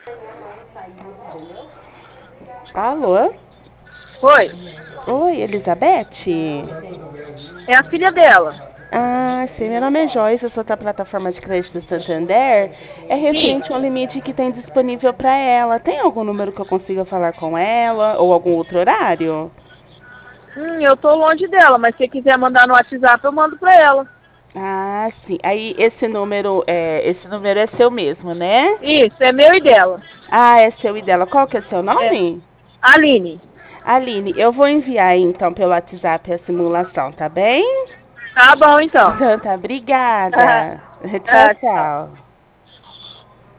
Alô? Oi, Oi, Elizabeth? é a filha dela. Ah, sim, meu nome é Joyce, eu sou da plataforma de crédito Santander. É Sim. referente ao limite que tem disponível para ela. Tem algum número que eu consiga falar com ela ou algum outro horário? Eu tô longe dela, mas se você quiser mandar no WhatsApp, eu mando pra ela. Ah, sim. Aí esse número é seu mesmo, né? Isso, é meu e dela. Ah, é seu e dela. Qual que é seu É. nome? Aline. Aline, eu vou enviar então pelo WhatsApp a simulação, tá bem? Tá bom, então. Então tá, obrigada. Tchau, Ah, tchau. tchau.